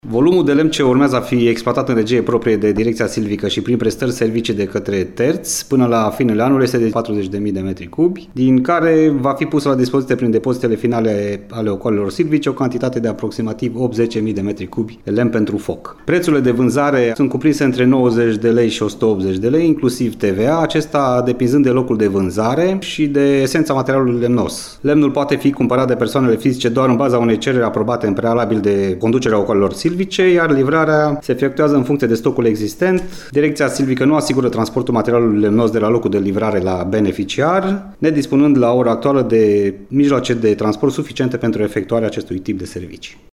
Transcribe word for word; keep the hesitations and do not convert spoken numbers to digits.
Volumul de lemn ce urmează a fi exploatat în regie proprie de Direcția Silvică și prin prestări servicii de către terți până la finele anului este de patruzeci de mii de metri cubi, din care va fi pusă la dispoziție prin depozitele finale ale ocolelor silvice o cantitate de aproximativ opt zece mii de metri cubi de lemn pentru foc. Prețurile de vânzare sunt cuprinse între nouăzeci de lei și o sută optzeci de lei, inclusiv T V A, acesta depinzând de locul de vânzare și de esența materialului lemnos. Lemnul poate fi cumpărat de persoanele fizice doar în baza unei cereri aprobate în prealabil de conducerea ocolelor silvice, iar livrarea se efectuează în funcție de stocul existent. Direcția Silvică nu asigură transportul materialului lemnos de la locul de livrare la beneficiar, nedispunând la ora actuală de mijloace de transport suficiente pentru efectuarea acestui tip de servicii.